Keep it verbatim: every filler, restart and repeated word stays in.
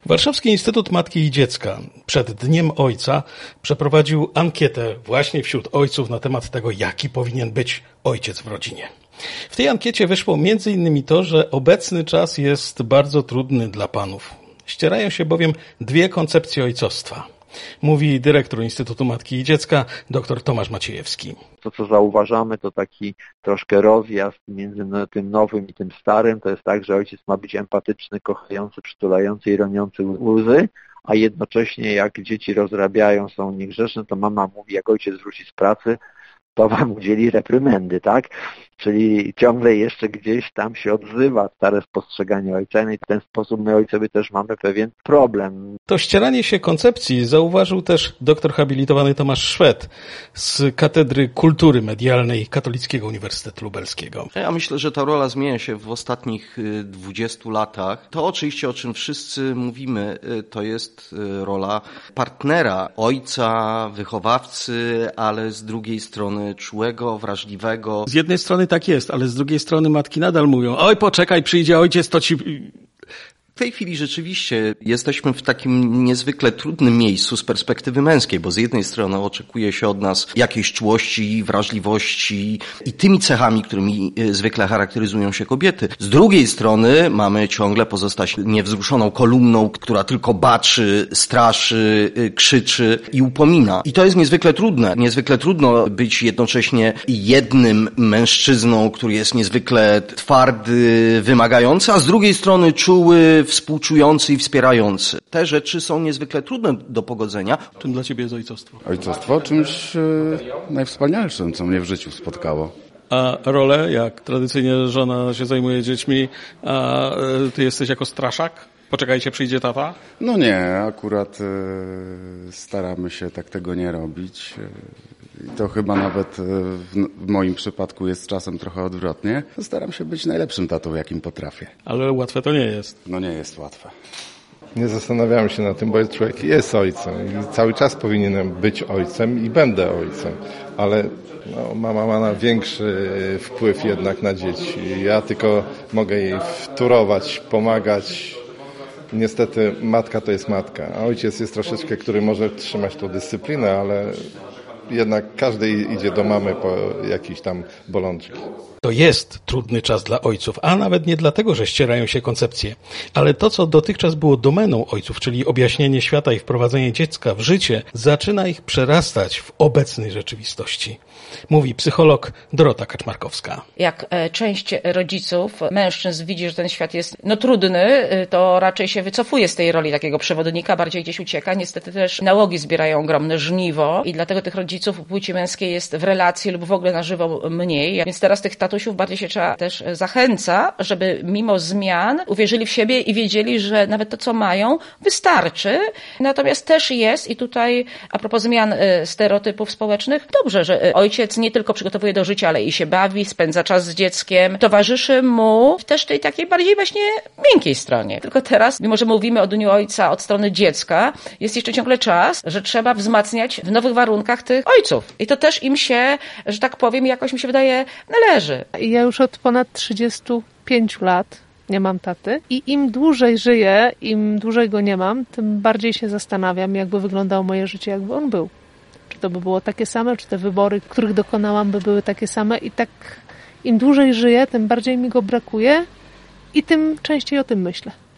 Warszawski Instytut Matki i Dziecka przed Dniem Ojca przeprowadził ankietę właśnie wśród ojców na temat tego, jaki powinien być ojciec w rodzinie. W tej ankiecie wyszło między innymi to, że obecny czas jest bardzo trudny dla panów. Ścierają się bowiem dwie koncepcje ojcostwa. Mówi dyrektor Instytutu Matki i Dziecka, dr Tomasz Maciejewski. To, co zauważamy, to taki troszkę rozjazd między tym nowym i tym starym. To jest tak, że ojciec ma być empatyczny, kochający, przytulający i roniący łzy, a jednocześnie jak dzieci rozrabiają, są niegrzeczne, to mama mówi, jak ojciec wróci z pracy, to wam udzieli reprymendy, tak? Czyli ciągle jeszcze gdzieś tam się odzywa stare spostrzeganie ojca i w ten sposób my ojcowie też mamy pewien problem. To ścieranie się koncepcji zauważył też doktor habilitowany Tomasz Szwed z Katedry Kultury Medialnej Katolickiego Uniwersytetu Lubelskiego. Ja myślę, że ta rola zmienia się w ostatnich dwudziestu latach. To oczywiście, o czym wszyscy mówimy, to jest rola partnera, ojca, wychowawcy, ale z drugiej strony czułego, wrażliwego. Z jednej strony tak jest, ale z drugiej strony matki nadal mówią, oj poczekaj, przyjdzie ojciec, to ci... W tej chwili rzeczywiście jesteśmy w takim niezwykle trudnym miejscu z perspektywy męskiej, bo z jednej strony oczekuje się od nas jakiejś czułości, wrażliwości i tymi cechami, którymi zwykle charakteryzują się kobiety. Z drugiej strony mamy ciągle pozostać niewzruszoną kolumną, która tylko baczy, straszy, krzyczy i upomina. I to jest niezwykle trudne. Niezwykle trudno być jednocześnie jednym mężczyzną, który jest niezwykle twardy, wymagający, a z drugiej strony czuły, współczujący i wspierający. Te rzeczy są niezwykle trudne do pogodzenia. Czym dla ciebie jest ojcostwo? Ojcostwo czymś e, najwspanialszym, co mnie w życiu spotkało. A rolę, jak tradycyjnie żona się zajmuje dziećmi, a ty jesteś jako straszak? Poczekajcie, przyjdzie tata? No nie, akurat e, staramy się tak tego nie robić. I to chyba nawet w, w moim przypadku jest czasem trochę odwrotnie. Staram się być najlepszym tatą, jakim potrafię. Ale łatwe to nie jest. No nie jest łatwe. Nie zastanawiałem się nad tym, bo człowiek jest ojcem i cały czas powinienem być ojcem i będę ojcem, ale no, mama ma większy wpływ jednak na dzieci. Ja tylko mogę jej wtórować, pomagać. Niestety matka to jest matka, a ojciec jest troszeczkę, który może trzymać tą dyscyplinę, ale jednak każdy idzie do mamy po jakieś tam bolączki. To jest trudny czas dla ojców, a nawet nie dlatego, że ścierają się koncepcje, ale to, co dotychczas było domeną ojców, czyli objaśnienie świata i wprowadzenie dziecka w życie, zaczyna ich przerastać w obecnej rzeczywistości. Mówi psycholog Dorota Kaczmarkowska. Jak część rodziców, mężczyzn widzi, że ten świat jest no trudny, to raczej się wycofuje z tej roli takiego przewodnika, bardziej gdzieś ucieka. Niestety też nałogi zbierają ogromne żniwo i dlatego tych rodziców płci męskiej jest w relacji lub w ogóle na żywo mniej. Więc teraz tych tatusiów bardziej się trzeba też zachęca, żeby mimo zmian uwierzyli w siebie i wiedzieli, że nawet to, co mają, wystarczy. Natomiast też jest, i tutaj a propos zmian stereotypów społecznych, dobrze, że ojciec nie tylko przygotowuje do życia, ale i się bawi, spędza czas z dzieckiem, towarzyszy mu też tej takiej bardziej właśnie miękkiej stronie. Tylko teraz, mimo że mówimy o Dniu Ojca od strony dziecka, jest jeszcze ciągle czas, że trzeba wzmacniać w nowych warunkach tych ojców. I to też im się, że tak powiem, jakoś mi się wydaje, należy. Ja już od ponad trzydziestu pięciu lat nie mam taty i im dłużej żyję, im dłużej go nie mam, tym bardziej się zastanawiam, jakby wyglądało moje życie, jakby on był. Czy to by było takie same, czy te wybory, których dokonałam, by były takie same i tak im dłużej żyję, tym bardziej mi go brakuje i tym częściej o tym myślę.